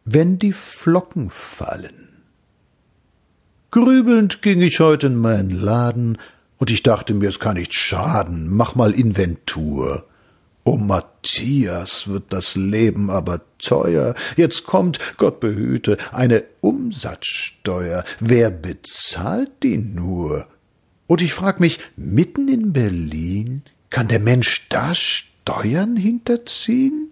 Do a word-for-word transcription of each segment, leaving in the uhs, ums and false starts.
wenn die Flocken fallen. Grübelnd ging ich heute in meinen Laden, und ich dachte mir, es kann nicht schaden, mach mal Inventur. O Matthias, wird das Leben aber teuer, jetzt kommt, Gott behüte, eine Umsatzsteuer, wer bezahlt die nur? Und ich frag mich, mitten in Berlin, kann der Mensch da Steuern hinterziehen?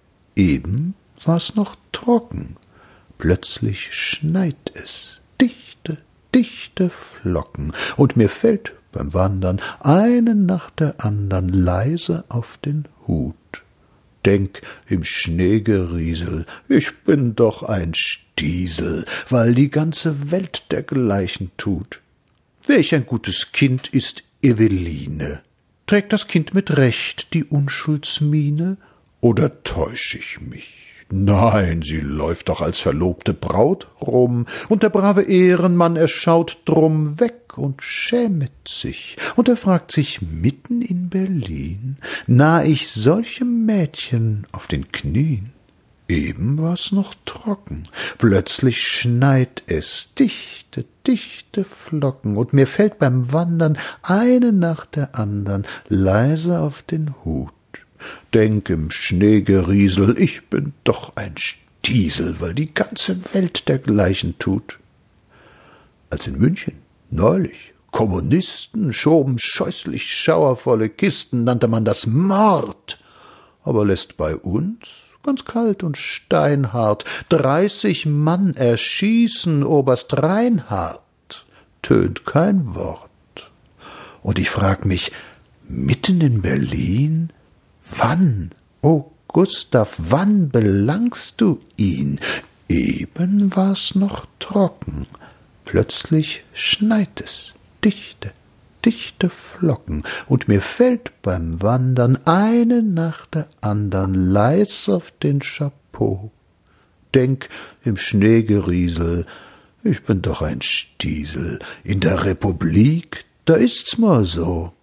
Eben war's noch trocken, plötzlich schneit es, dichte, dichte Flocken, und mir fällt beim Wandern eine nach der andern leise auf den Hut. Denk im Schneegeriesel, ich bin doch ein Stiesel, weil die ganze Welt dergleichen tut. Welch ein gutes Kind ist Eveline? Trägt das Kind mit Recht die Unschuldsmiene? Oder täusch ich mich? Nein, sie läuft doch als verlobte Braut rum, und der brave Ehrenmann, er schaut drum weg und schämet sich, und er fragt sich mitten in Berlin, nah ich solchem Mädchen auf den Knien? Eben war's noch trocken, plötzlich schneit es, dichte, dichte Flocken, und mir fällt beim Wandern eine nach der andern leise auf den Hut. Denk im Schneegeriesel, ich bin doch ein Stiesel, weil die ganze Welt dergleichen tut. Als in München neulich Kommunisten schoben scheußlich schauervolle Kisten, nannte man das Mord, aber lässt bei uns ganz kalt und steinhart dreißig Mann erschießen, Oberst Reinhardt, tönt kein Wort. Und ich frag mich, mitten in Berlin, wann, o Gustav, wann belangst du ihn? Eben war's noch trocken, plötzlich schneit es, dichte, dichte Flocken, und mir fällt beim Wandern eine nach der andern leis auf den Chapeau. Denk im Schneegeriesel, ich bin doch ein Stiesel, in der Republik, da ist's mal so.